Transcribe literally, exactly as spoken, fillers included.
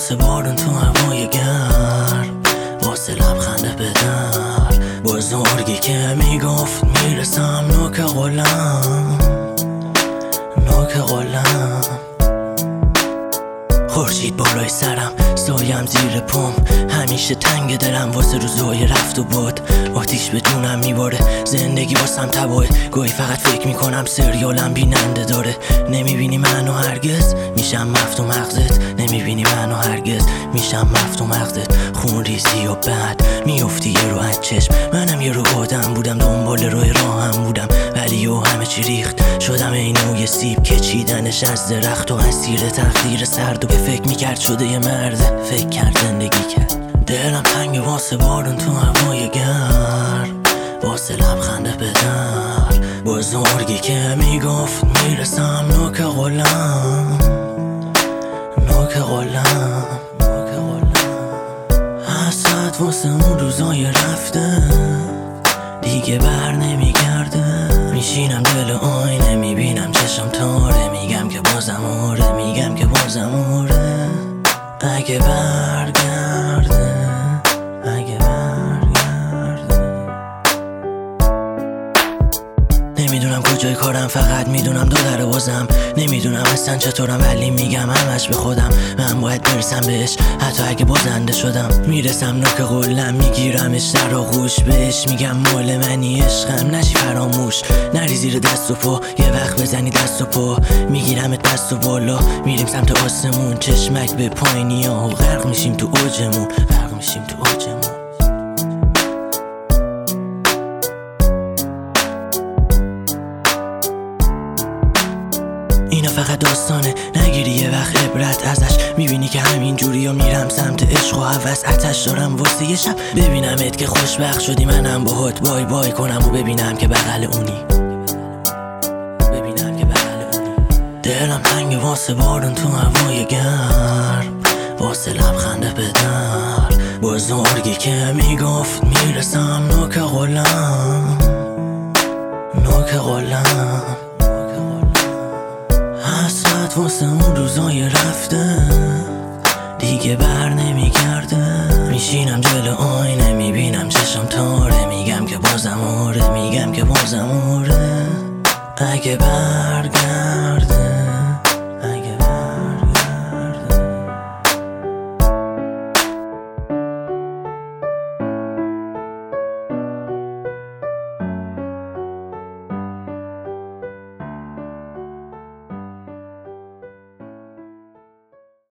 واسه بارون تو هوای گرم، واسه لبخنده به در بزرگی که میگفت میرسم نوک قلم، نوک قلم. خورشید بالای سرم، سایم زیر پام، همیشه تنگ دلم واسه روزهای رفت و بود. آتیش به جونم میباره، زندگی واسم تباه. گاهی فقط فکر میکنم سریالم بیننده داره. نمیبینی منو هرگز، میشم مفتو مغزت. نمیبینی منو هرگز، میشم مفتو مغزت. خون ریزی و بعد میافتی یه رو از چشم. منم یه رو آدم بودم، دنبال روی راهم بودم، ولی یو همه چی ریخت. شدم اینو یه سیب که چیدنش از درخت و اسیر تقدیر سرد. و به فکر میکرد شده یه مرده، فکر کرد زندگی کرد. دلم تنگ واسه بارون تو هوای گرم، واسه لبخنده به در بزرگی که میگفت میرسم نوک قلم، نوک قلم، نوک قلم. حسرت واسه اون روزای رفته دیگه بر نمیگرده. میشینم دل آینه، میبینم چشم تاره، میگم که بازم آره، میگم که بازم آره. اگه برگرده، اگه برگرده. نمیدونم کجای کارم، فقط میدونم دو در بازم. نمیدونم اصلا چطورم، ولی میگم همش به خودم. من باید برسم بهش، حتی اگه بازنده شدم. میرسم نوک قلم، میگیرمش در آغوش. بهش میگم مال منی عشقم، نشی فراموش. نری زیر دست و پا، یه وقت بزنی دست و پا. میگیرمت دست و بالا، میریم سمت آسمون. چشمک به پایینی ها و غرق میشیم تو اوجمون، غرق میشیم تو اوجمون. اینا فقط داستانه، نگیری یه وقت عبرت ازش. میبینی که همین جوری ها میرم سمت عشق و هوس. آتش دارم واسه یه شب ببینمت که خوشبخت شدی. منم باهات بای بای کنم و ببینم که بغل اونی، ببینم که بغل اونی. دلم تنگ واسه بارون تو هوای گرم، واسه لبخنده به در بزرگی که میگفت میرسم نوک قلم، نوک قلم. حسرت واسه اون روزای رفته دیگه بر نمیگرده. میشینم جلو آینه، میبینم چشم تاره، میگم که بازم آره، میگم که بازم آره. اگه بر